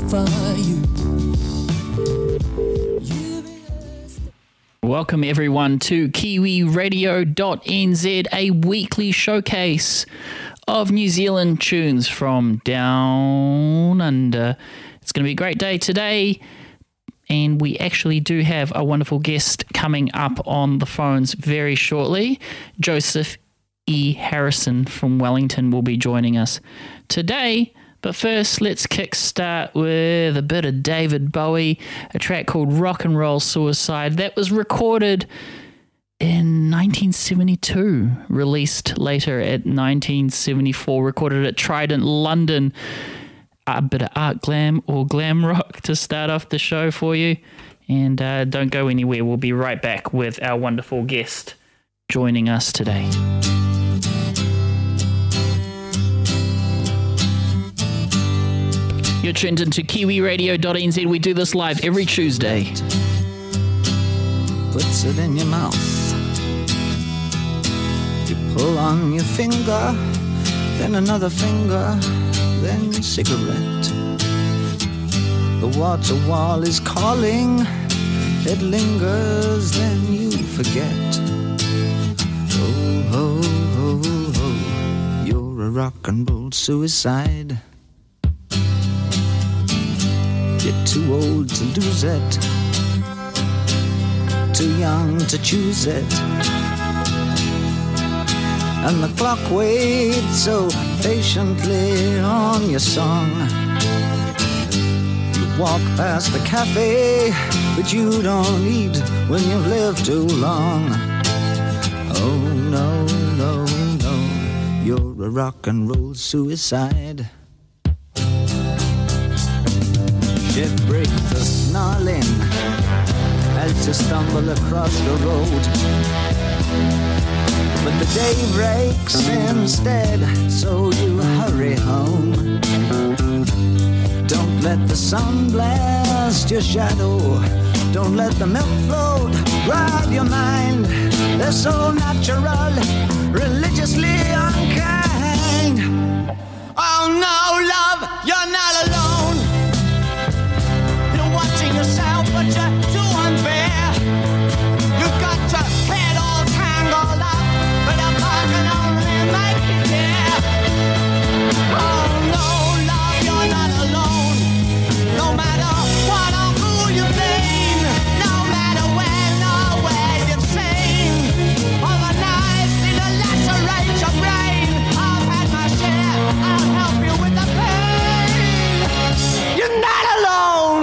for you. Welcome everyone to KiwiRadio.nz, a weekly showcase of New Zealand tunes from down under. It's going to be a great day today, and we actually do have a wonderful guest coming up on the phones very shortly. Joseph E. Harrison from Wellington will be joining us today. But first, let's kickstart with a bit of David Bowie, a track called Rock and Roll Suicide that was recorded in 1972, released later at 1974, recorded at Trident, London. A bit of art glam or glam rock to start off the show for you. And don't go anywhere. We'll be right back with our wonderful guest joining us today. You're tuned into KiwiRadio.nz. We do this live every Tuesday. Puts it in your mouth. You pull on your finger, then another finger, then cigarette. The water wall is calling. It lingers, then you forget. Oh, oh, oh, oh. You're a rock and roll suicide. You're too old to lose it, too young to choose it, and the clock waits so patiently on your song. You walk past the cafe, but you don't eat when you've lived too long. Oh no, no, no, you're a rock and roll suicide. Shit break the snarling as you stumble across the road. But the day breaks instead, so you hurry home. Don't let the sun blast your shadow. Don't let the milk float ride your mind. They're so natural, religiously unkind. Oh no, love, you're not alone. Watching yourself, but you're too unfair. You've got your head all tangled up, but a car can only make you care. Oh no, love, you're not alone. No matter what or who you've been, no matter when or where you've seen, all the knives need to lacerate your brain. I've had my share, I'll help you with the pain. You're not alone.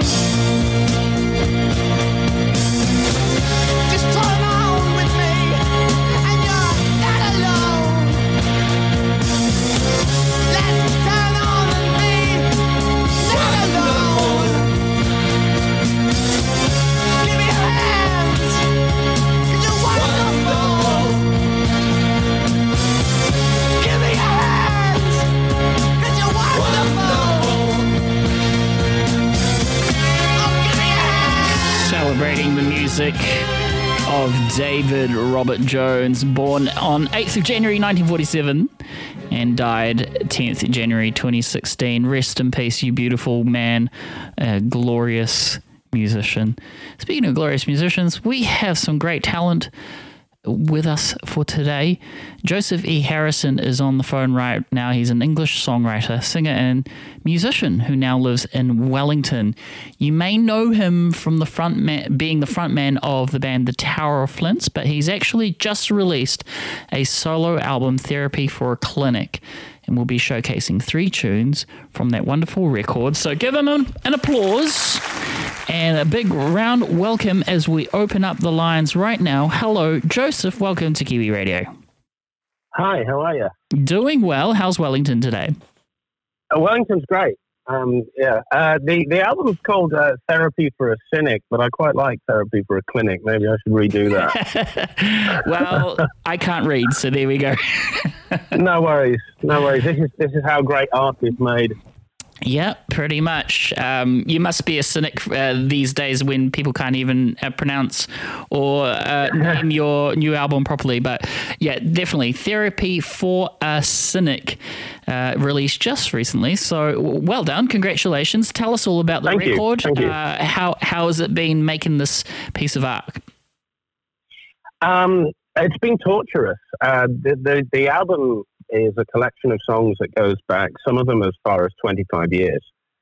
Celebrating the music of David Robert Jones, born on 8th of January 1947 and died 10th January 2016. Rest in peace, you beautiful man, a glorious musician. Speaking of glorious musicians, we have some great talent with us for today. Joseph E. Harrison is on the phone right now. He's an English songwriter, singer, and musician who now lives in Wellington. You may know him from being the frontman of the band The Tower of Flints, but he's actually just released a solo album, Therapy for a Clinic, and we'll be showcasing 3 tunes from that wonderful record. So give him an applause and a big round welcome as we open up the lines right now. Hello, Joseph. Welcome to Kiwi Radio. Hi, how are you? Doing well. How's Wellington today? Wellington's great. The album's called Therapy for a Cynic, but I quite like Therapy for a Clinic. Maybe I should redo that. Well, I can't read, so there we go. No worries. This is how great art is made. Yeah, pretty much. You must be a cynic these days when people can't even pronounce or name your new album properly. But yeah, definitely. Therapy for a Cynic released just recently. So well done. Congratulations. Tell us all about the Thank you. record. Thank you. How has it been making this piece of art? It's been torturous. The album is a collection of songs that goes back, some of them as far as 25 years.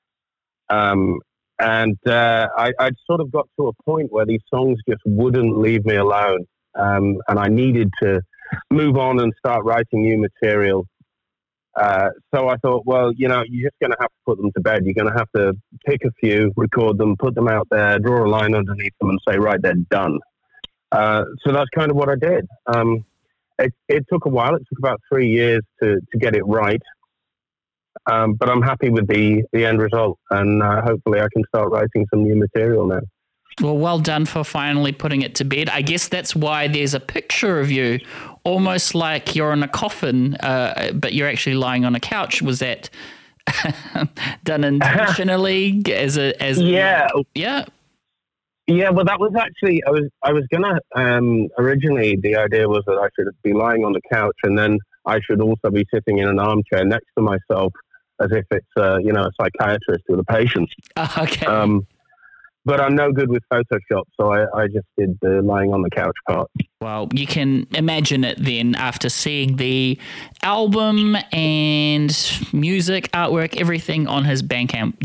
I'd sort of got to a point where these songs just wouldn't leave me alone. And I needed to move on and start writing new material. So I thought, well, you're just going to have to put them to bed. You're going to have to pick a few, record them, put them out there, draw a line underneath them and say, right, they're done. So that's kind of what I did. It took a while. It took about 3 years to get it right. But I'm happy with the end result, and hopefully I can start writing some new material now. Well done for finally putting it to bed. I guess that's why there's a picture of you, almost like you're in a coffin, but you're actually lying on a couch. Was that done intentionally? Yeah, well, that was actually, I was gonna, originally the idea was that I should be lying on the couch and then I should also be sitting in an armchair next to myself as if it's, a psychiatrist with a patient. Okay. But I'm no good with Photoshop, so I just did the lying on the couch part. Well, you can imagine it then after seeing the album and music, artwork, everything on his Bandcamp,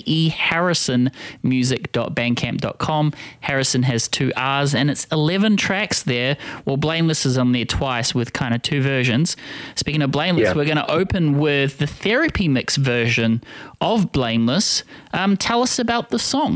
jeharrisonmusic.bandcamp.com. Harrison has 2 R's and it's 11 tracks there. Well, Blameless is on there twice with kind of 2 versions. Speaking of Blameless, We're going to open with the Therapy Mix version of Blameless. Tell us about the song.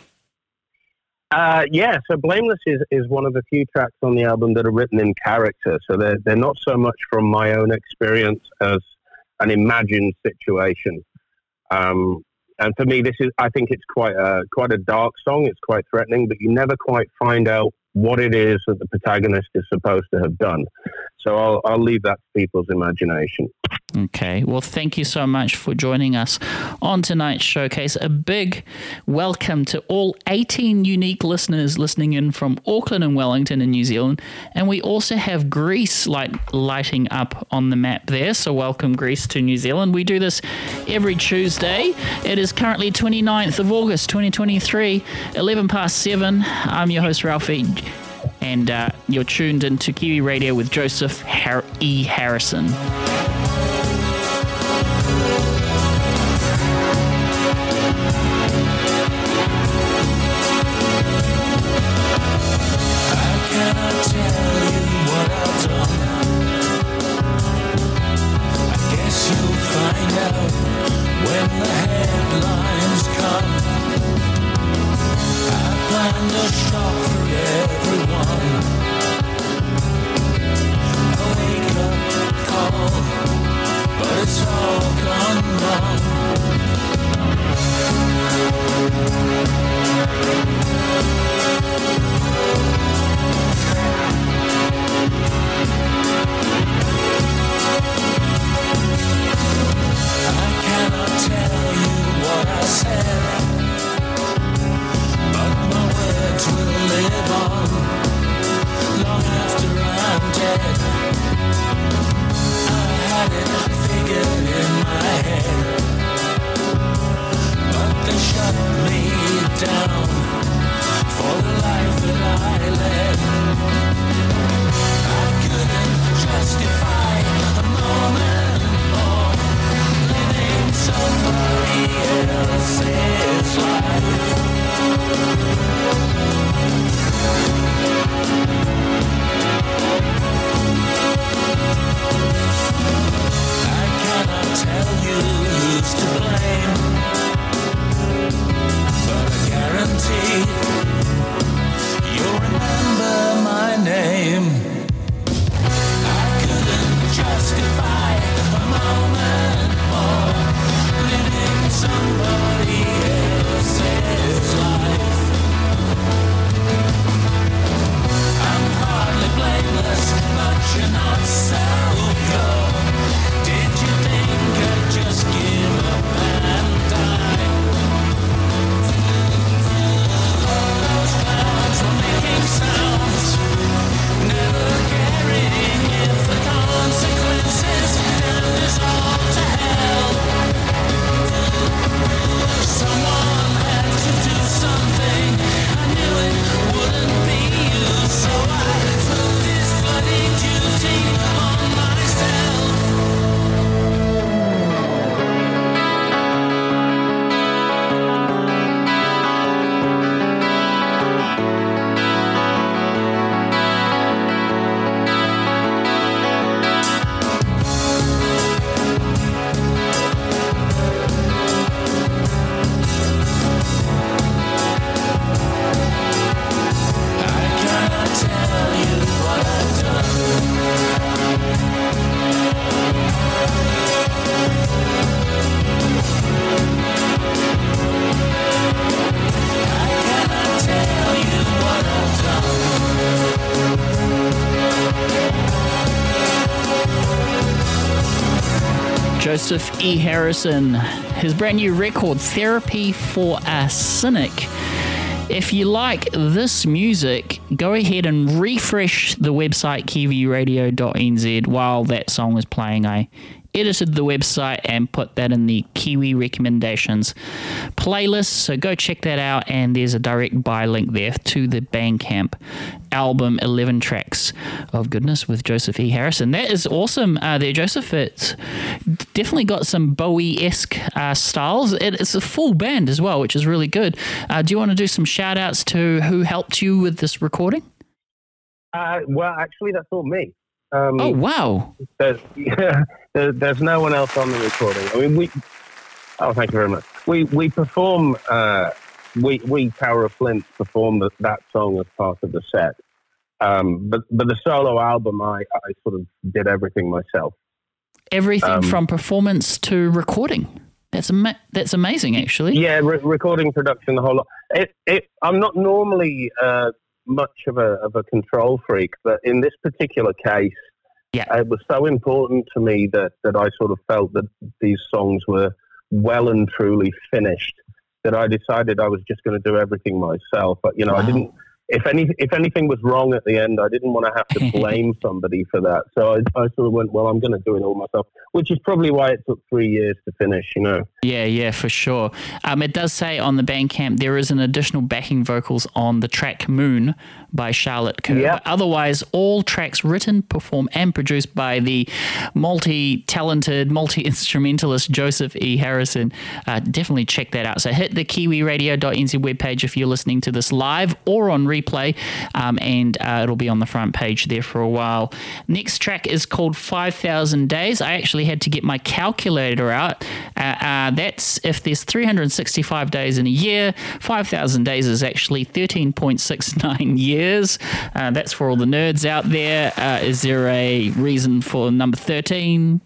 So Blameless is one of the few tracks on the album that are written in character. So they're not so much from my own experience as an imagined situation. And for me, I think it's quite a dark song. It's quite threatening, but you never quite find out what it is that the protagonist is supposed to have done. So I'll leave that to people's imagination. Okay. Well, thank you so much for joining us on tonight's showcase. A big welcome to all 18 unique listeners listening in from Auckland and Wellington in New Zealand. And we also have Greece lighting up on the map there. So welcome, Greece, to New Zealand. We do this every Tuesday. It is currently 29th of August, 2023, 11 past 7. I'm your host, Ralphie. And you're tuned into Kiwi Radio with Joseph E. Harrison. When the headlines come, I planned a shock for everyone. A wake-up call, but it's all gone wrong. I cannot tell you what I said, but my words will live on long after I'm dead. I had it figured in my head, but they shut me down for the life that I led. I couldn't justify a moment more living somebody else's life. I cannot tell you who's to blame, but I guarantee Joseph E. Harrison. His brand new record, Therapy for a Cynic. If you like this music, go ahead and refresh the website kiwiradio.nz while that song is playing. I edited the website and put that in the Kiwi Recommendations playlist, so go check that out, and there's a direct buy link there to the Bandcamp album, 11 tracks of goodness with Joseph E. Harrison. That is awesome there, Joseph. It's definitely got some Bowie-esque styles. It's a full band as well, which is really good. Do you want to do some shout outs to who helped you with this recording? Well, actually, that's all me. Oh, wow. There's no one else on the recording. I mean, thank you very much. We perform, we Tower of Flint perform that song as part of the set. But the solo album, I sort of did everything myself. Everything from performance to recording. That's amazing, actually. Yeah, recording, production, the whole lot. I'm not normally much of a control freak, but in this particular case, it was so important to me that I sort of felt that these songs were well and truly finished, that I decided I was just going to do everything myself. But, wow. I didn't. If anything was wrong at the end, I didn't want to have to blame somebody for that. So I sort of went, well, I'm going to do it all myself, which is probably why it took 3 years to finish, Yeah, for sure. It does say on the Bandcamp there is an additional backing vocals on the track Moon by Charlotte Kerr. Yeah. But otherwise, all tracks written, performed, and produced by the multi-talented, multi-instrumentalist Joseph E. Harrison. Definitely check that out. So hit the kiwiradio.nz webpage if you're listening to this live or on replay, and it'll be on the front page there for a while. Next track is called 5,000 Days. I actually had to get my calculator out. That's if there's 365 days in a year, 5,000 days is actually 13.69 years. That's for all the nerds out there. Is there a reason for number 13?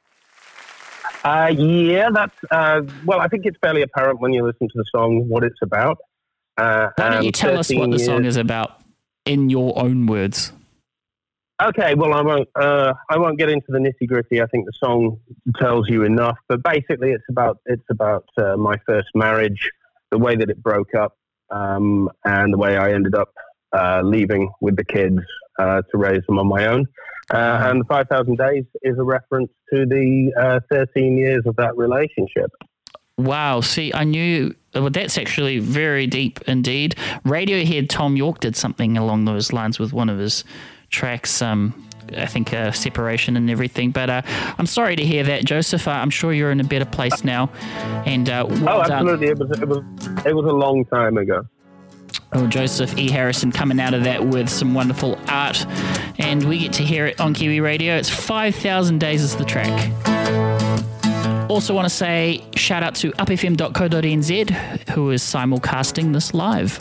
Yeah, that's, well, I think it's fairly apparent when you listen to the song what it's about. Why don't you tell us what the song is about in your own words? Okay, well, I won't get into the nitty gritty. I think the song tells you enough. But basically, it's about my first marriage, the way that it broke up, and the way I ended up leaving with the kids to raise them on my own. And the 5,000 Days is a reference to the 13 years of that relationship. Wow, see, I knew. Well, that's actually very deep indeed. Radiohead Tom York did something along those lines with one of his tracks, I think Separation and everything. But I'm sorry to hear that, Joseph. I'm sure you're in a better place now. And absolutely. It was a long time ago. Oh, Joseph E. Harrison coming out of that with some wonderful art. And we get to hear it on Kiwi Radio. It's 5,000 Days is the track. Also want to say shout out to upfm.co.nz who is simulcasting this live.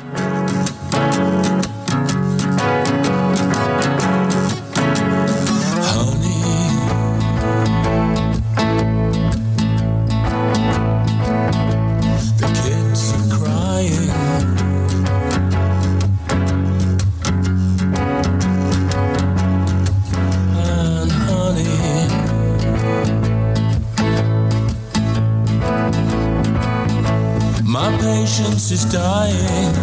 Patience is dying.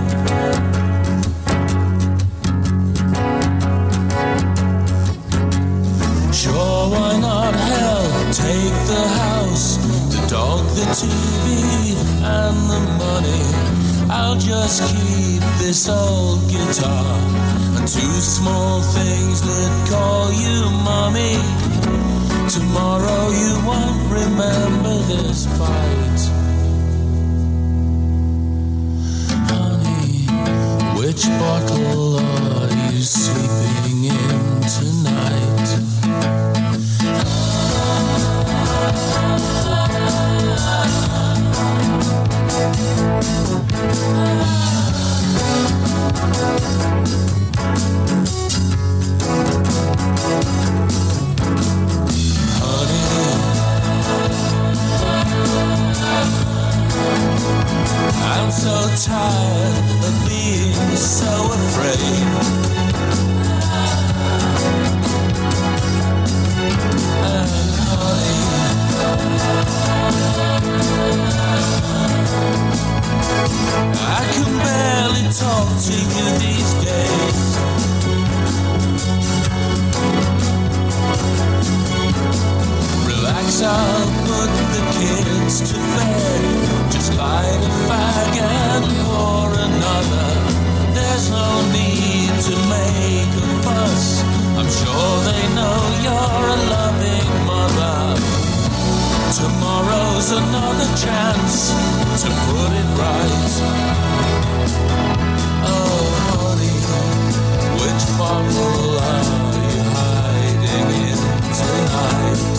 Sure, why not hell? Take the house, the dog, the TV, and the money. I'll just keep this old guitar and two small things that call you mommy. Tomorrow you won't remember this fight. Which bottle are you sleeping in tonight? I'm so tired of being so afraid. And honey, chance to put it right. Oh, honey, which bottle are you hiding in tonight?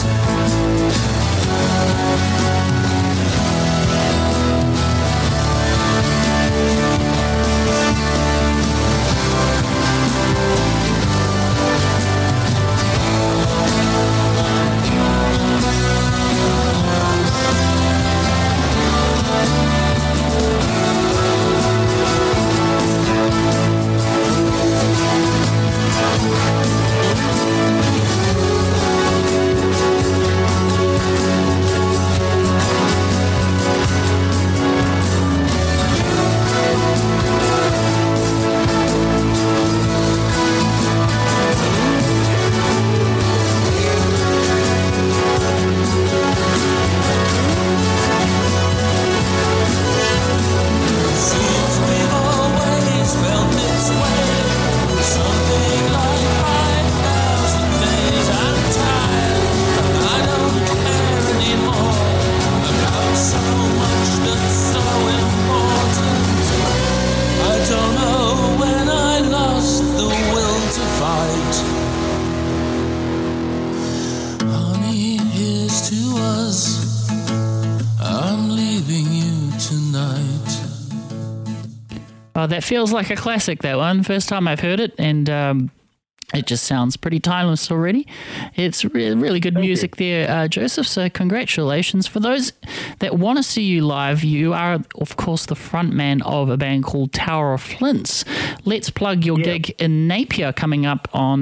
Oh, that feels like a classic, that one. First time I've heard it, and it just sounds pretty timeless already. It's really good music there, Joseph, so congratulations. For those that want to see you live, you are, of course, the frontman of a band called Tower of Flints. Let's plug your gig in Napier coming up on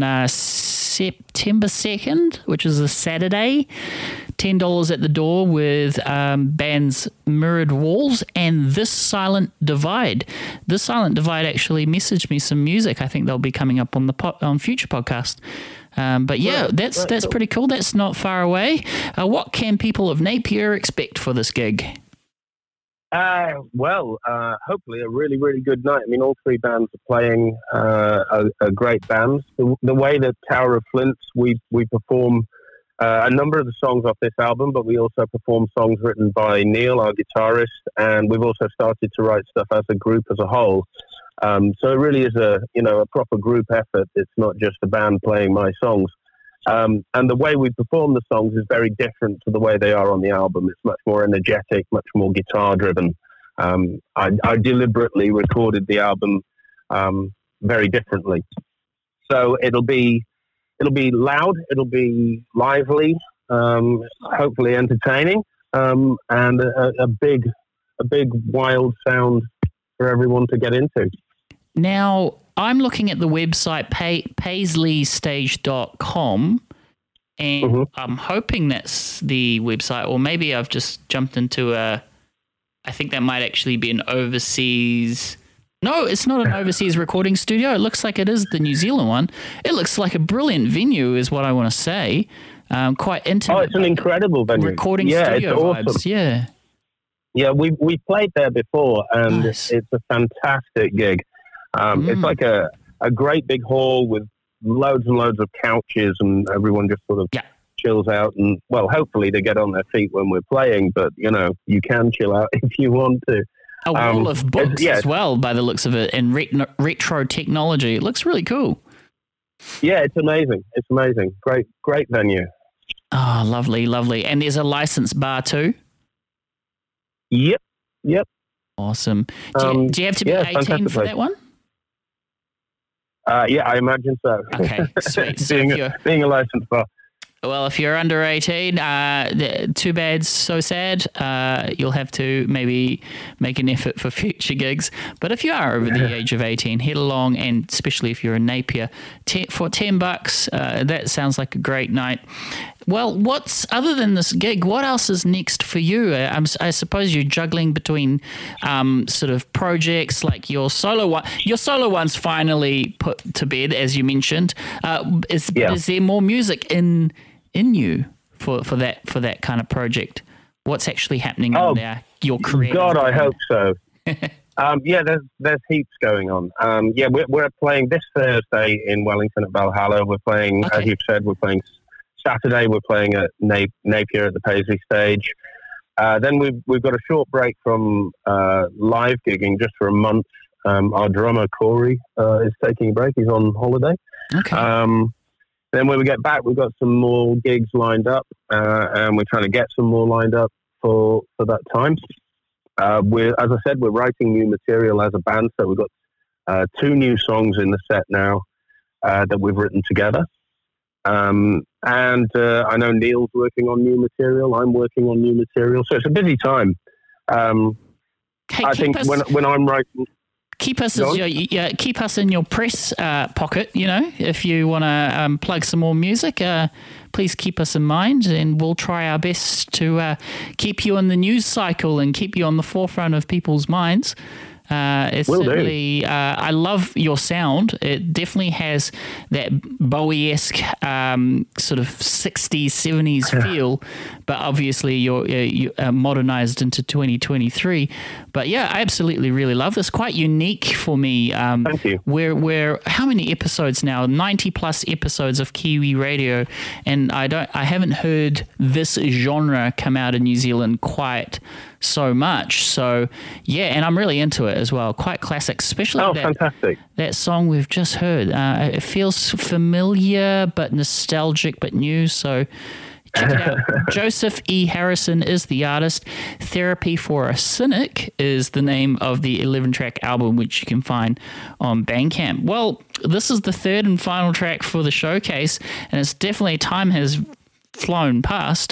September 2nd, which is a Saturday. $10 at the door with bands Mirrored Walls and This Silent Divide. This Silent Divide actually messaged me some music. I think they'll be coming up on the on future podcast. But yeah, that's pretty cool. That's not far away. What can people of Napier expect for this gig? Hopefully a really, really good night. I mean, all three bands are playing a great band. The way that Tower of Flints, we perform a number of the songs off this album, but we also perform songs written by Neil, our guitarist, and we've also started to write stuff as a group as a whole. So it really is a proper group effort. It's not just a band playing my songs. And the way we perform the songs is very different to the way they are on the album. It's much more energetic, much more guitar driven. I deliberately recorded the album very differently. So it'll be loud, it'll be lively, hopefully entertaining, and a big wild sound for everyone to get into. Now, I'm looking at the website paisleystage.com, and I'm hoping that's the website, or maybe I've just jumped into I think that might actually be an overseas... No, it's not an overseas recording studio. It looks like it is the New Zealand one. It looks like a brilliant venue is what I want to say. Quite intimate. Oh, it's an incredible venue. Recording studio it's awesome. vibes, yeah. Yeah, we played there before, and Nice. it's a fantastic gig. It's like a great big hall with loads and loads of couches, and everyone just sort of chills out. And, well, hopefully they get on their feet when we're playing, but, you can chill out if you want to. A wall of books as well, by the looks of it, and retro technology. It looks really cool. Yeah, it's amazing. It's amazing. Great venue. Oh, lovely, lovely. And there's a licensed bar too? Yep. Awesome. Do you have to be 18 for that one? Yeah, I imagine so. Okay, sweet. So being a licensed bar. Well, if you're under 18, too bad, so sad. You'll have to maybe make an effort for future gigs. But if you are over the age of 18, head along, and especially if you're in Napier, for $10, that sounds like a great night. Well, other than this gig, what else is next for you? I suppose you're juggling between sort of projects like your solo one. Your solo one's finally put to bed, as you mentioned. Is there more music in you for that kind of project? What's actually happening in your career? God, I hope so. There's heaps going on. We're playing this Thursday in Wellington at Valhalla. We're playing, as you've said, we're playing Saturday. We're playing at Napier at the Paisley Stage. Then we've got a short break from live gigging just for a month. Our drummer Corey is taking a break. He's on holiday. Okay. Then when we get back, we've got some more gigs lined up, and we're trying to get some more lined up for that time. As I said, we're writing new material as a band, so we've got 2 new songs in the set now that we've written together. And I know Neil's working on new material. I'm working on new material, so it's a busy time. Hey, I think when I'm writing. Keep us keep us in your press pocket, if you want to plug some more music, please keep us in mind, and we'll try our best to keep you in the news cycle and keep you on the forefront of people's minds. Certainly, I love your sound. It definitely has that Bowie-esque sort of 60s, 70s feel, but obviously you're modernized into 2023. But yeah, I absolutely really love this. Quite unique for me. Thank you. We're how many episodes now? 90 plus episodes of Kiwi radio, and I haven't heard this genre come out in New Zealand quite so much. So yeah, and I'm really into it as well. Quite classic, especially fantastic. That song we've just heard. It feels familiar but nostalgic but new. So check it out. Joseph E. Harrison is the artist. Therapy for a Cynic is the name of the 11-track album, which you can find on Bandcamp. Well, this is the third and final track for the showcase, and it's definitely time has flown past.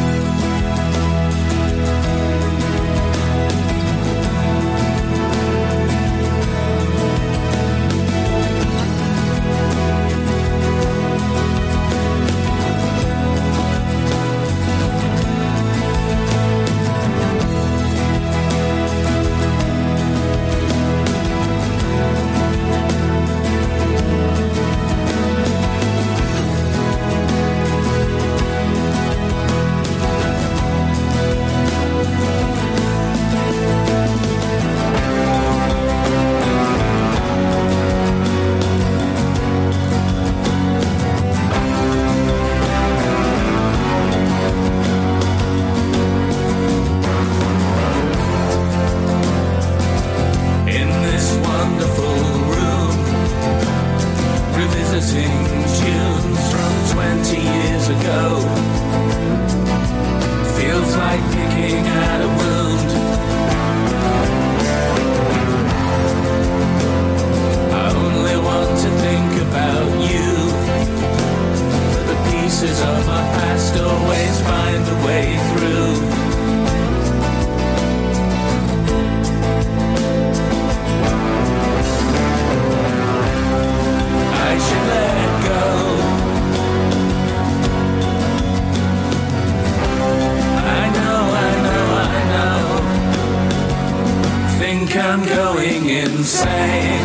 I'm going insane.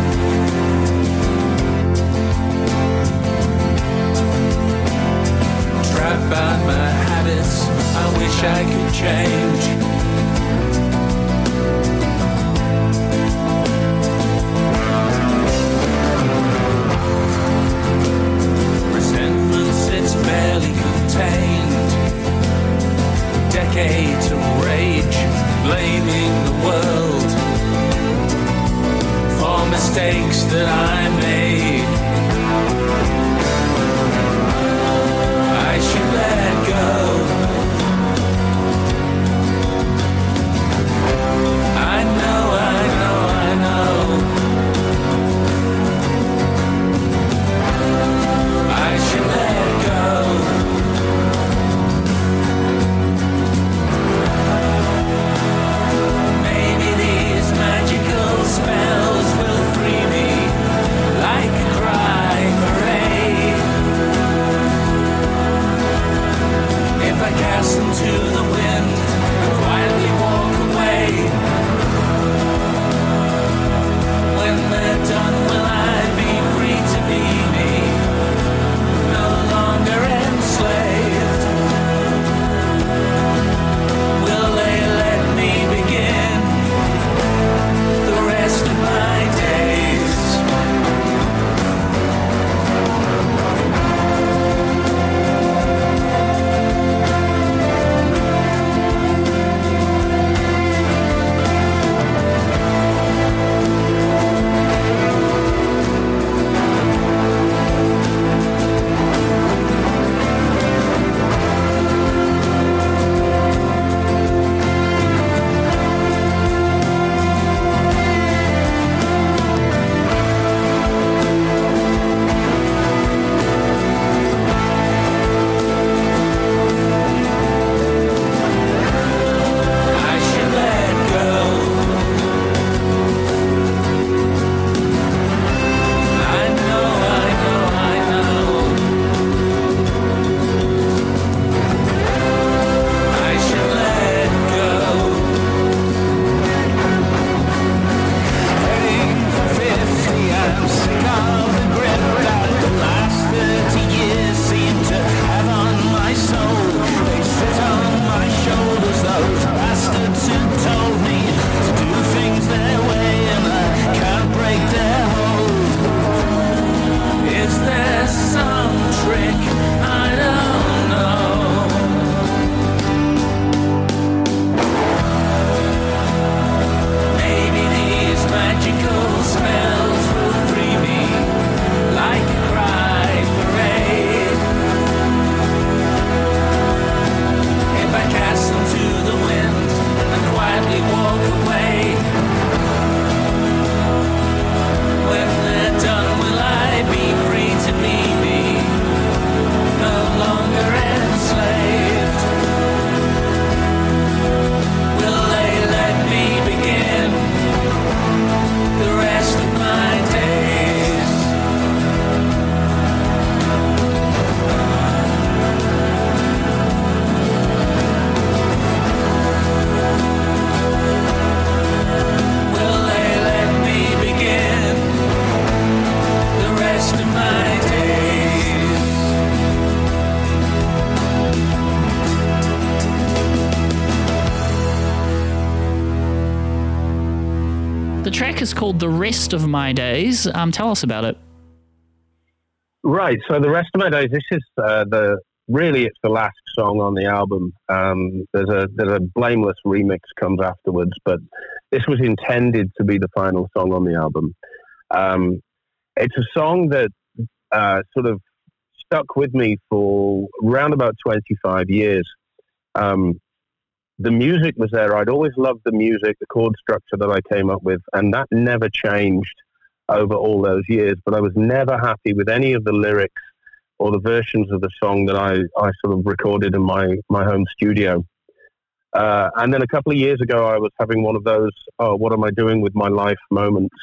Trapped by my habits, I wish I could change. Resentment sits barely contained. Decades of rage, blaming the world for mistakes that I made. I should let go. I know, I know, I know. I should let go. Maybe these magical spells will free me. The track is called The Rest of My Days. Tell us about it. Right. So The Rest of My Days, this is it's the last song on the album. There's a Blameless remix comes afterwards, but this was intended to be the final song on the album. It's a song that sort of stuck with me for around about 25 years. The music was there. I'd always loved the music, the chord structure that I came up with, and that never changed over all those years. But I was never happy with any of the lyrics or the versions of the song that I sort of recorded in my home studio. And then a couple of years ago, I was having one of those, what am I doing with my life moments.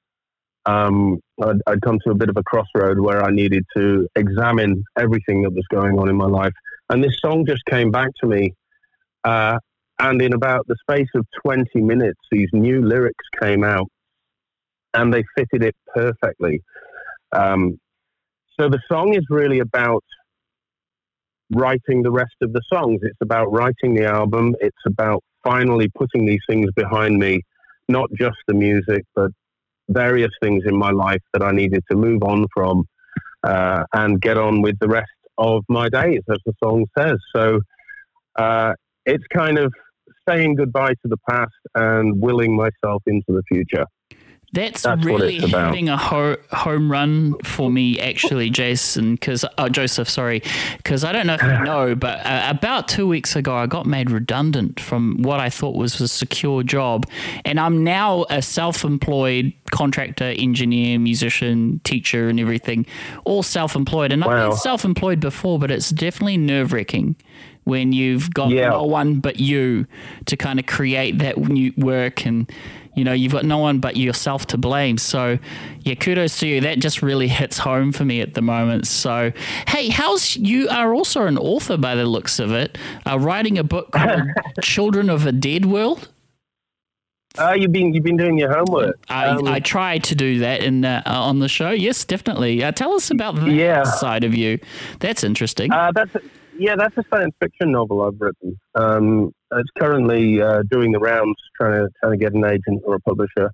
I'd come to a bit of a crossroad where I needed to examine everything that was going on in my life. And this song just came back to me. And in about the space of 20 minutes, these new lyrics came out and they fitted it perfectly. So the song is really about writing the rest of the songs. It's about writing the album. It's about finally putting these things behind me, not just the music, but various things in my life that I needed to move on from and get on with the rest of my days, as the song says. So it's kind of saying goodbye to the past and willing myself into the future. That's really hitting a home run for me, actually, Jason, Joseph, sorry, because I don't know if you know, but about 2 weeks ago, I got made redundant from what I thought was a secure job, and I'm now a self-employed contractor, engineer, musician, teacher, and everything, all self-employed. And I've been self-employed before, but it's definitely nerve-wracking when you've got no one but you to kind of create that new work, and you've got no one but yourself to blame. So kudos to you. That just really hits home for me at the moment. So hey, you are also an author by the looks of it, writing a book called Children of a Dead World. You've been doing your homework. I tried to do that on the show. Yes, definitely. Tell us about that side of you. That's interesting. That's a science fiction novel I've written. It's currently doing the rounds, trying to get an agent or a publisher.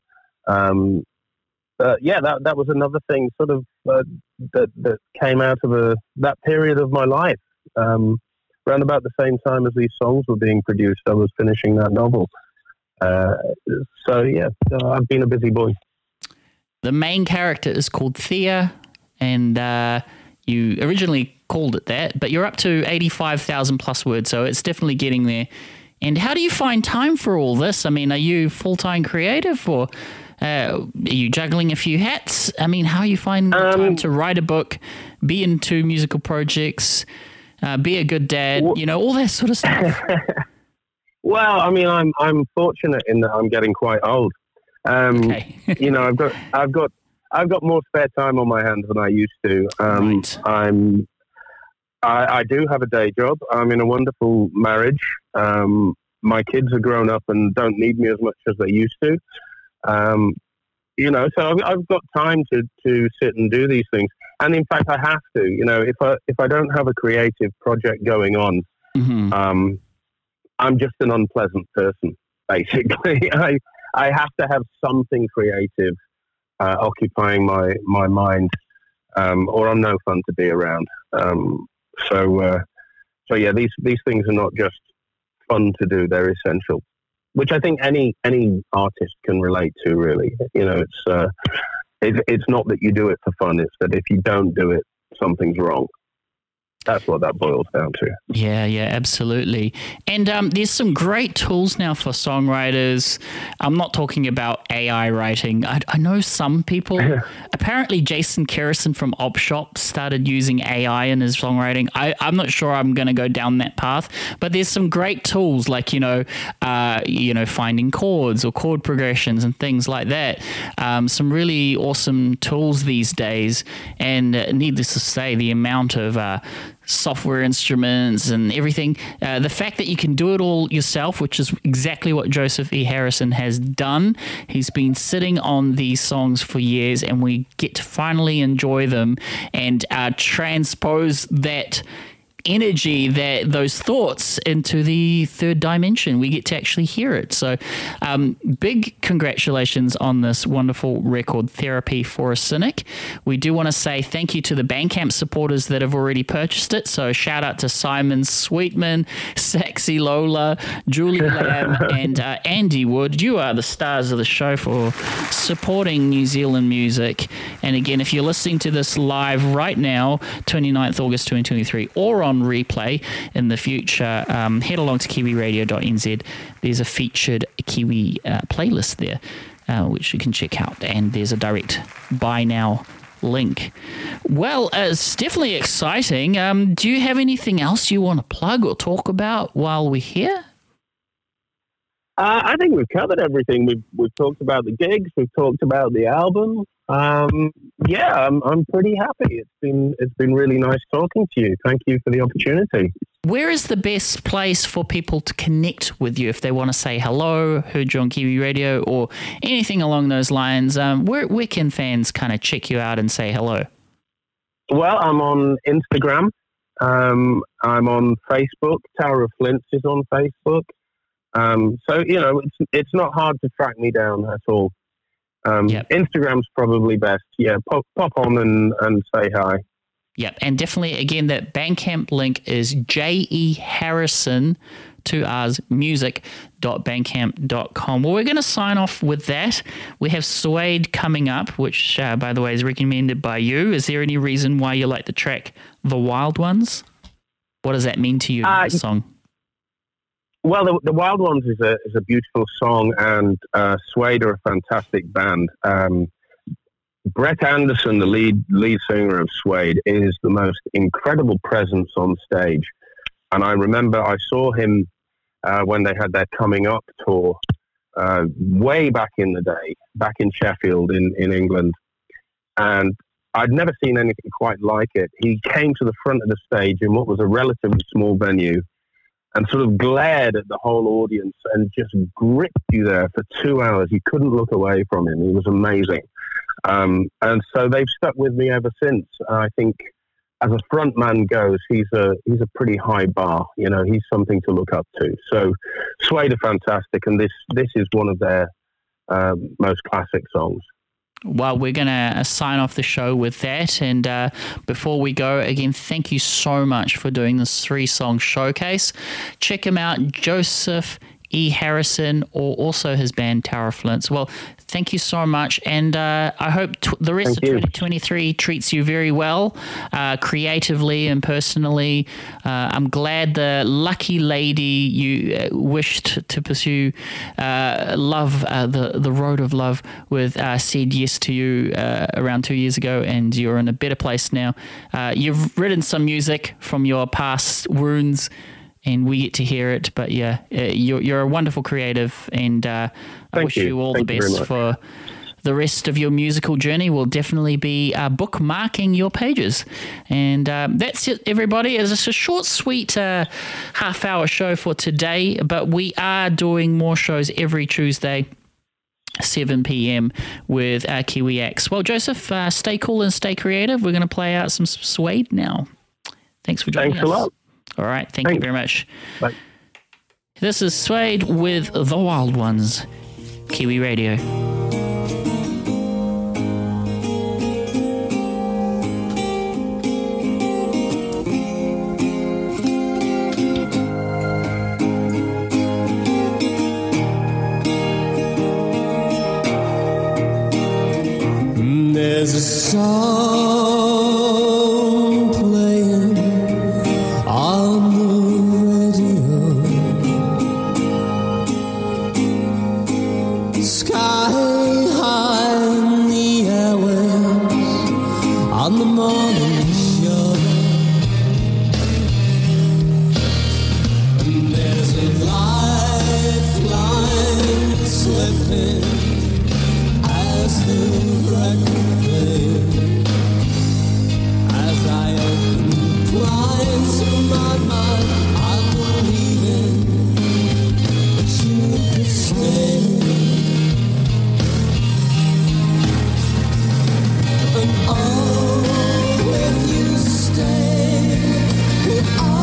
That was another thing sort of that came out of that period of my life. Around about the same time as these songs were being produced, I was finishing that novel. I've been a busy boy. The main character is called Thea, and you originally called it that, but you're up to 85,000 plus words, so it's definitely getting there. And how do you find time for all this? I mean, are you full-time creative, or are you juggling a few hats? I mean, how are you finding the time to write a book, be in 2 musical projects, be a good dad, all that sort of stuff? Well, I mean, I'm fortunate in that I'm getting quite old. Okay. I've got more spare time on my hands than I used to. Right. I do have a day job. I'm in a wonderful marriage. My kids are grown up and don't need me as much as they used to. So I've got time to sit and do these things. And in fact, I have to. If I don't have a creative project going on, mm-hmm. I'm just an unpleasant person, basically. I have to have something creative occupying my mind, or I'm no fun to be around. These things are not just fun to do; they're essential, which I think any artist can relate to. Really, it's not that you do it for fun; it's that if you don't do it, something's wrong. That's what that boils down to. Yeah, absolutely. And there's some great tools now for songwriters. I'm not talking about AI writing. I know some people. Apparently, Jason Kerrison from Opshop started using AI in his songwriting. I'm not sure I'm going to go down that path, but there's some great tools like finding chords or chord progressions and things like that. Some really awesome tools these days. And needless to say, the amount of software instruments and everything. The fact that you can do it all yourself, which is exactly what Joseph E. Harrison has done. He's been sitting on these songs for years, and we get to finally enjoy them and transpose that energy, those thoughts into the third dimension. We get to actually hear it. So big congratulations on this wonderful record, Therapy for a Cynic. We do want to say thank you to the Bandcamp supporters that have already purchased it. So shout out to Simon Sweetman, Sexy Lola, Julie Lamb, and Andy Wood. You are the stars of the show for supporting New Zealand music. And again, if you're listening to this live right now, 29th August 2023, or on replay in the future, head along to kiwiradio.nz. There's a featured Kiwi playlist there, which you can check out, and there's a direct buy now link. Well, it's definitely exciting. Do you have anything else you want to plug or talk about while we're here? I think we've covered everything. We've talked about the gigs. We've talked about the album. I'm pretty happy. It's been really nice talking to you. Thank you for the opportunity. Where is the best place for people to connect with you if they want to say hello, heard you on Kiwi Radio, or anything along those lines? Where can fans kind of check you out and say hello? Well, I'm on Instagram. I'm on Facebook. Tower of Flints is on Facebook. So, it's not hard to track me down at all. Yep. Instagram's probably best. Yeah, pop on and say hi. Yep, and definitely, again, that Bandcamp link is JEHarrison, 2 R's, music.bandcamp.com. Well, we're going to sign off with that. We have Suede coming up, which, by the way, is recommended by you. Is there any reason why you like the track The Wild Ones? What does that mean to you, this song? Well, the Wild Ones is a beautiful song, and Suede are a fantastic band. Brett Anderson, the lead singer of Suede, is the most incredible presence on stage. And I remember I saw him when they had their Coming Up tour way back in the day, back in Sheffield in England. And I'd never seen anything quite like it. He came to the front of the stage in what was a relatively small venue and sort of glared at the whole audience and just gripped you there for 2 hours. You couldn't look away from him. He was amazing. And so they've stuck with me ever since. I think as a front man goes, he's a pretty high bar. He's something to look up to. So Suede are fantastic, and this is one of their most classic songs. Well, we're going to sign off the show with that. And before we go, again, thank you so much for doing this 3-song showcase. Check him out, Joseph E. Harrison, or also his band Tower of Flints. Well, thank you so much. And I hope the rest of 2023 treats you very well, creatively and personally. I'm glad the lucky lady you wished to pursue love, the road of love with, said yes to you around 2 years ago, and you're in a better place now. You've written some music from your past wounds, and we get to hear it. But yeah, you're a wonderful creative, and I wish you all the best for the rest of your musical journey. We'll definitely be bookmarking your pages. And that's it, everybody. It's just a short, sweet half-hour show for today, but we are doing more shows every Tuesday, 7 p.m. with Kiwi X. Well, Joseph, stay cool and stay creative. We're going to play out some Suede now. Thanks for joining us. Thanks a lot. All right. Thank you very much. Bye. This is Suede with The Wild Ones, Kiwi Radio. There's a song playing on the radio, sky high in the airwaves on the morning show, and there's a lifeline slipping as the record plays. As I open the blinds to my mind, I'm believing that you could stay. And oh, if you stay, will I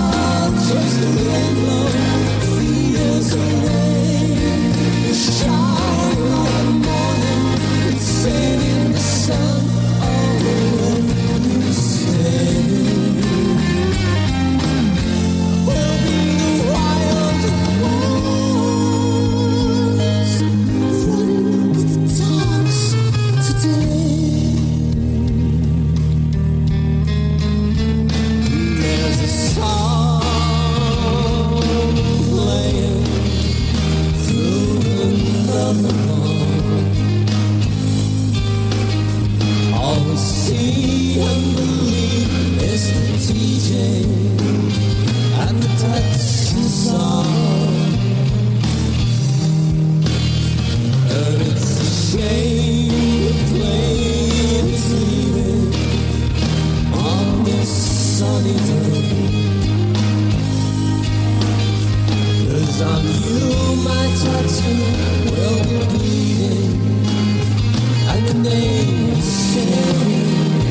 All we see and believe is the DJ and the touch the song. And it's a shame the plane is leaving on this sunny day. 'Cause on you my tattoo will be bleeding and the name will stay.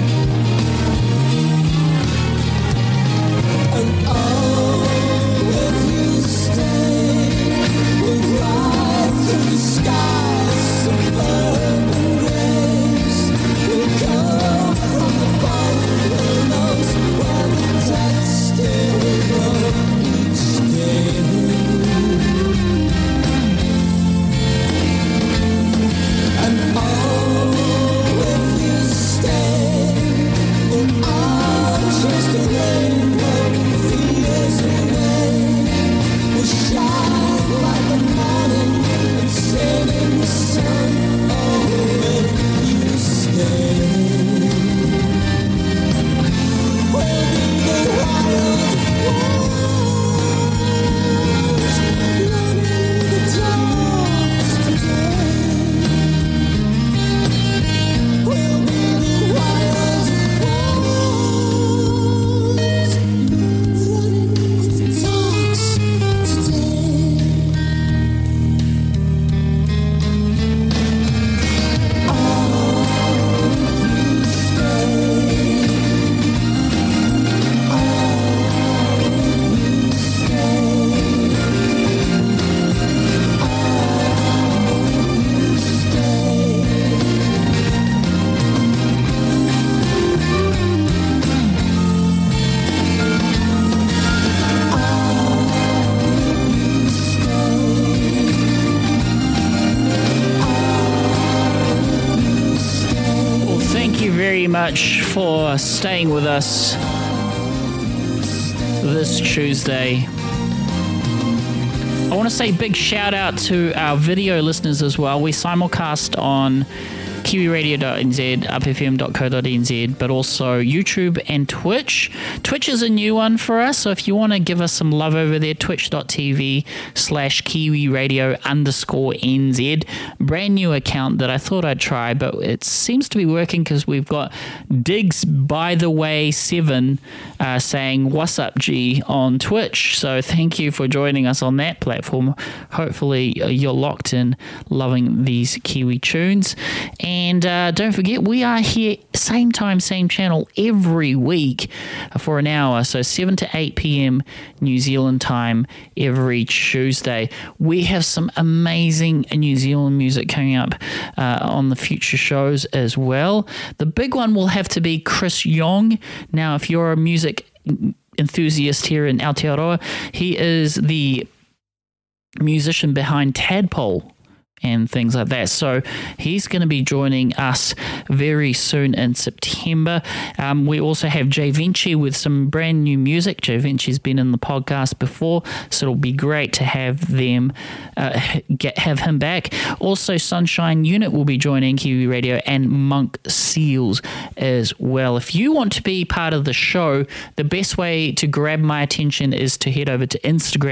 And oh, if you stay, we'll fly through the skies of purple grace. We'll come from the bungalows where the text still grow each day. And oh, if you stay, we'll all chase the rainbow fears away. We'll shine like the morning and sing in the sun. Oh, if you stay, we'll be the wild ones, running the dogs today. We'll be the wild ones, running the dogs today. Well, thank you very much for staying with us this Tuesday. I want to say big shout out to our video listeners as well. We simulcast on kiwiradio.nz, upfm.co.nz, but also YouTube and Twitch. Twitch is a new one for us, so if you want to give us some love over there, twitch.tv/kiwiradio_NZ. Brand new account that I thought I'd try, but it seems to be working because we've got Diggs by the way 7 saying what's up G on Twitch. So thank you for joining us on that platform. Hopefully you're locked in, loving these Kiwi tunes. And don't forget, we are here same time, same channel every week for an hour. So 7 to 8 p.m. New Zealand time every Tuesday. We have some amazing New Zealand music coming up on the future shows as well. The big one will have to be Chris Young. Now, if you're a music enthusiast here in Aotearoa, he is the musician behind Tadpole and things like that. So he's going to be joining us very soon in September. We also have Jay Vinci with some brand new music. Jay Vinci's been in the podcast before, so it'll be great to have them have him back. Also, Sunshine Unit will be joining Kiwi Radio, and Monk Seals as well. If you want to be part of the show, the best way to grab my attention is to head over to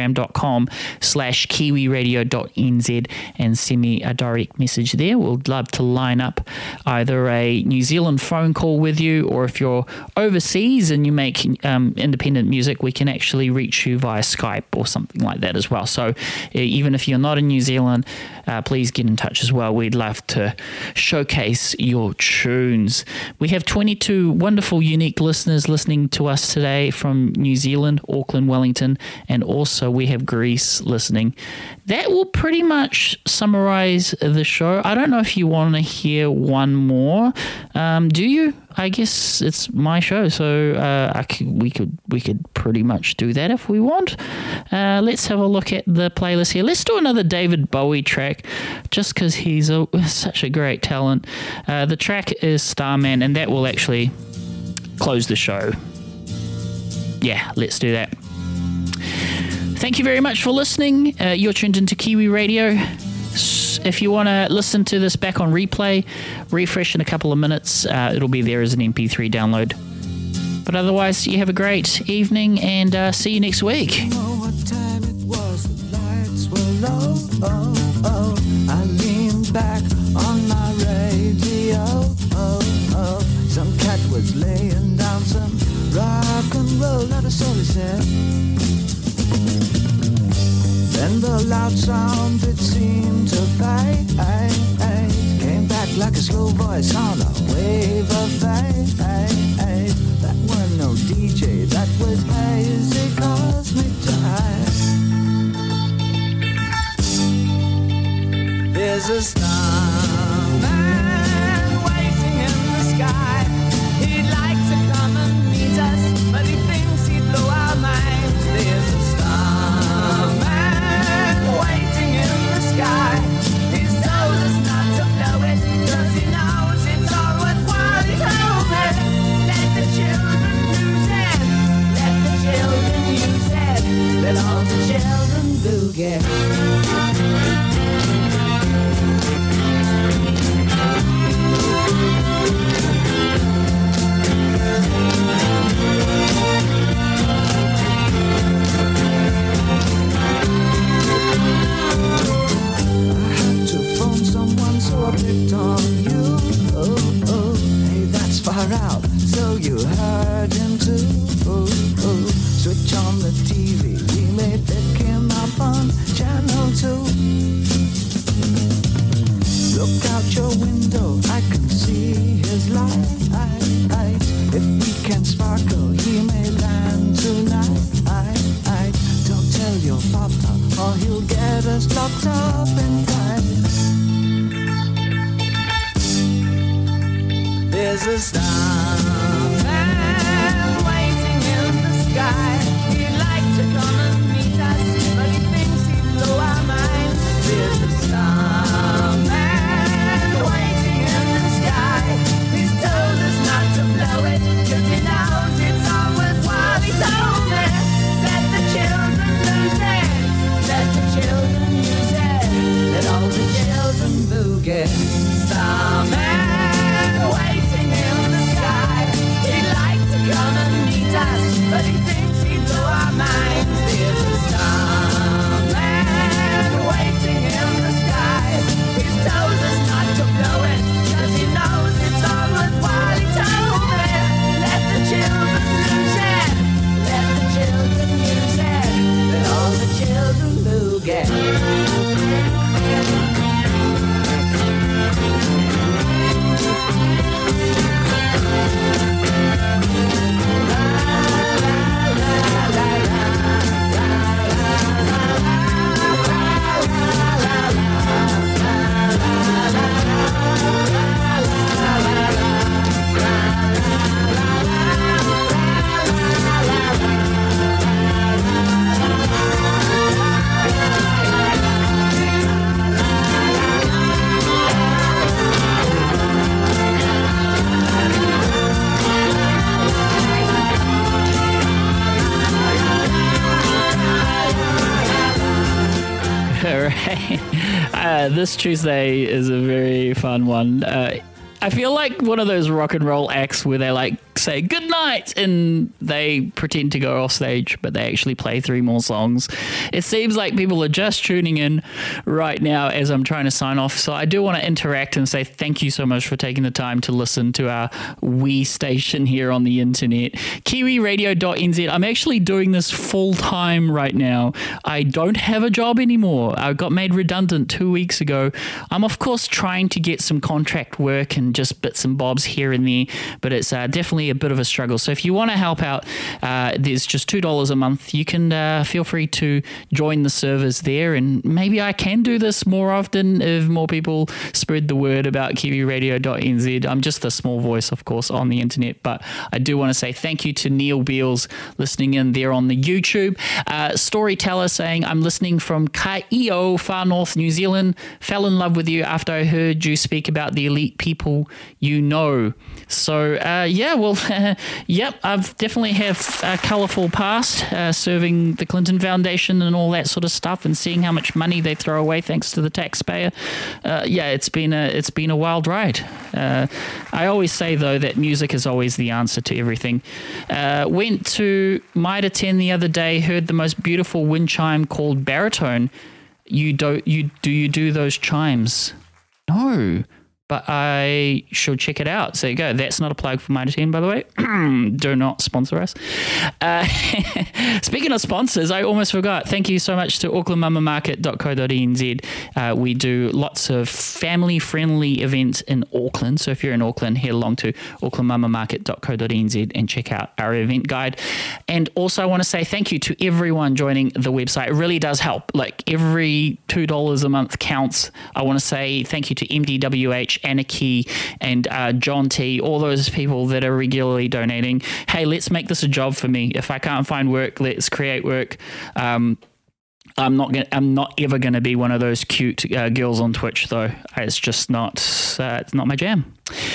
instagram.com/kiwiradio.nz and send me a direct message there. We'll love to line up either a New Zealand phone call with you, or if you're overseas and you make independent music, we can actually reach you via Skype or something like that as well. So even if you're not in New Zealand, please get in touch as well. We'd love to showcase your tunes. We have 22 wonderful, unique listeners listening to us today from New Zealand, Auckland, Wellington, and also we have Greece listening. That will pretty much summarize the show. I don't know if you want to hear one more. Do you? I guess it's my show, so we could pretty much do that if we want. Let's have a look at the playlist here. Let's do another David Bowie track, just because he's such a great talent. The track is Starman, and that will actually close the show. Yeah, let's do that. Thank you very much for listening. You're tuned into Kiwi Radio. If you want to listen to this back on replay, refresh in a couple of minutes. It'll be there as an MP3 download. But otherwise, you have a great evening and see you next week. What time it was, the lights were low. I leaned back on my radio. Some cat was laying down some rock and roll, not a soul he said. Then the loud sound it seemed to fade, came back like a slow voice on a wave of fade. That weren't no DJ, that was hazy cosmic jive. There's a starman waiting in the sky. He'd like to come and meet us, but he thinks he'd blow our minds. There's a starman waiting in the sky. He's told us not to blow it, 'cause he knows it's all worthwhile. He told me, let the children use it, let the children use it, let all the children boogie. So I picked on you. Hey, that's far out. So you heard him too. Switch on the TV. We may pick him up on channel 2. Look out your window. I can see his light. If we can sparkle, he may land tonight. Don't tell your papa, or he'll get us locked up in time. There's a starman waiting in the sky. He'd like to come and meet us, but he thinks he'd blow our minds. There's a starman waiting in the sky. He's told us not to blow it, 'cause he knows it's all worthwhile. He told me, let the children lose it, let the children use it, let all the children boogie. Starman waiting in the sky. He'd like to come and meet us, but he thinks he'd blow our minds. There's a starman waiting in the sky. He's told us not to blow it, 'cause he knows it's all worthwhile. He told me, let the children lose it, let the children use it, let all the children boogie. This Tuesday is a very fun one. I feel like one of those rock and roll acts where they like say good night and they pretend to go off stage, but they actually play 3 more songs. It seems like people are just tuning in right now as I'm trying to sign off. So I do want to interact and say thank you so much for taking the time to listen to our wee station here on the internet. KiwiRadio.nz. I'm actually doing this full time right now. I don't have a job anymore. I got made redundant 2 weeks ago. I'm of course trying to get some contract work and just bits and bobs here and there, but it's definitely a bit of a struggle. So if you want to help out, there's just $2 a month. You can feel free to join the servers there, and maybe I can do this more often if more people spread the word about KiwiRadio.nz. I'm just a small voice, of course, on the internet, but I do want to say thank you to Neil Beals listening in there on the YouTube. Storyteller saying, I'm listening from Kaio, far north New Zealand. Fell in love with you after I heard you speak about the elite people you know. So, yeah, well, Yep, I've definitely have a colourful past serving the Clinton Foundation and all that sort of stuff, and seeing how much money they throw away thanks to the taxpayer. It's been a wild ride. I always say though that music is always the answer to everything. Went to Mitre 10 the other day, heard the most beautiful wind chime called baritone. Do you do those chimes? No. But I should check it out. So there you go. That's not a plug for Mitre 10, by the way. Do not sponsor us. Speaking of sponsors, I almost forgot. Thank you so much to aucklandmamamarket.co.nz. We do lots of family-friendly events in Auckland. So if you're in Auckland, head along to aucklandmamamarket.co.nz and check out our event guide. And also I want to say thank you to everyone joining the website. It really does help. Like every $2 a month counts. I want to say thank you to MDWH, Anarchy, and John T, all those people that are regularly donating. Hey, let's make this a job for me. If I can't find work, let's create work. I'm not ever going to be one of those cute girls on Twitch, though. It's just not. It's not my jam.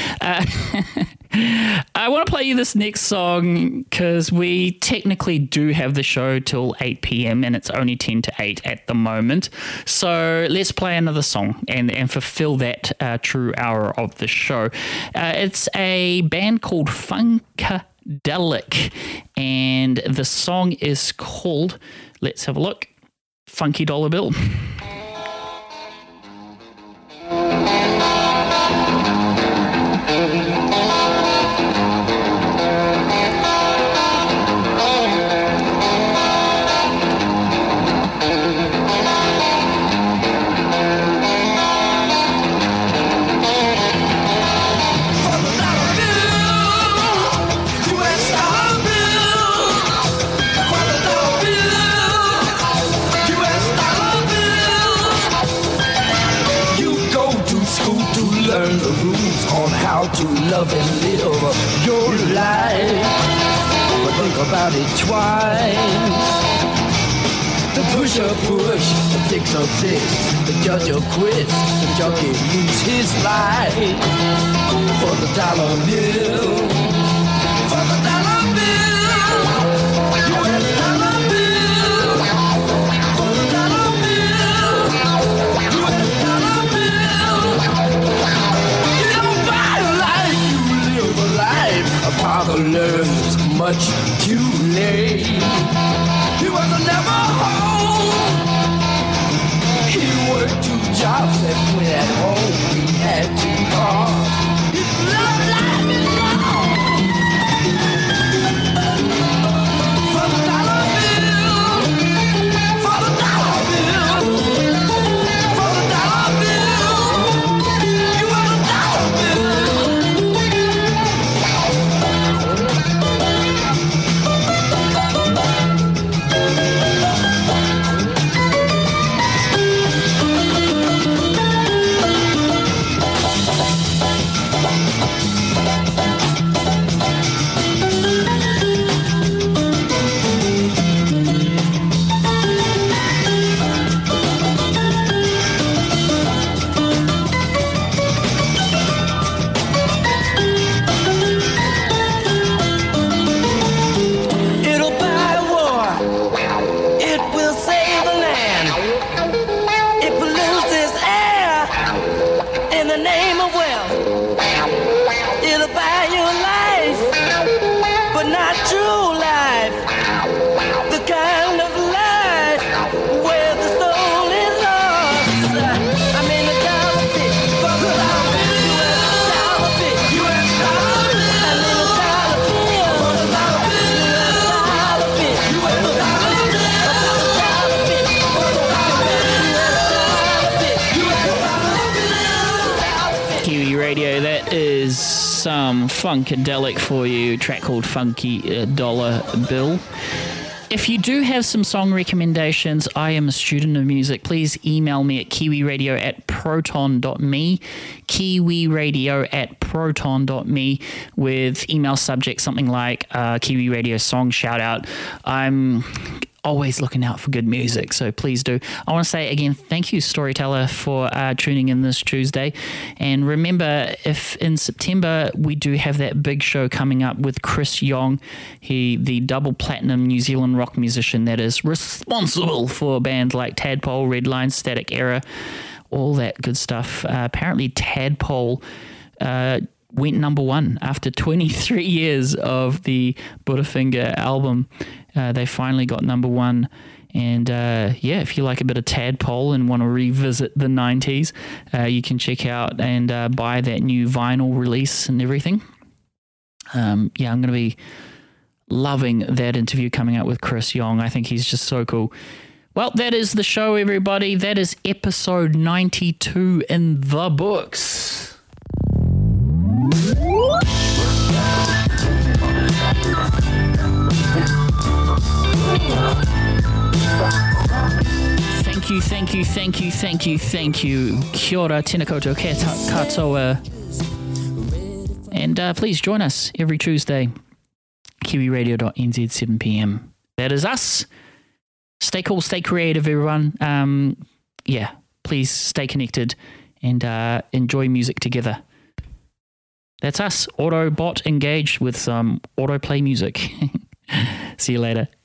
I want to play you this next song because we technically do have the show till 8 p.m. and it's only 10 to 8 at the moment. So let's play another song and fulfill that true hour of the show. It's a band called Funkadelic, and the song is called, let's have a look, Funky Dollar Bill. To love and live your life, but think about it twice. The pusher push, the fixer fix, the judge quits, the junkie lose his life for the dollar bill, for the dollar bill, US dollar bill, for the dollar bill, US dollar bill. A father learns much too late. He was never home. He worked 2 jobs and when at home he had 2 cars. His love life is wrong. For the dollar bill, for the dollar bill, for the dollar bill, you are the dollar bill. Some Funkadelic for you, track called Funky Dollar Bill. If you do have some song recommendations, I am a student of music. Please email me at kiwiradio@proton.me, kiwiradio@proton.me, with email subject something like Kiwi Radio song shout out. I'm always looking out for good music, so please do. I want to say again, thank you, Storyteller, for tuning in this Tuesday. And remember, if in September we do have that big show coming up with Chris Young, the double platinum New Zealand rock musician that is responsible for bands like Tadpole, Redline, Static Era, all that good stuff. Apparently Tadpole went number one after 23 years of the Butterfinger album. They finally got number one. And if you like a bit of Tadpole and want to revisit the 90s, you can check out and buy that new vinyl release and everything. I'm going to be loving that interview coming up with Chris Young. I think he's just so cool. Well, that is the show, everybody. That is episode 92 in the books. Thank you. Kia ora, tēnā koutou, katoa. And please join us every Tuesday, kiwiradio.nz, 7 p.m. That is us. Stay cool, stay creative, everyone. Please stay connected and enjoy music together. That's us, Autobot engaged with some autoplay music. See you later.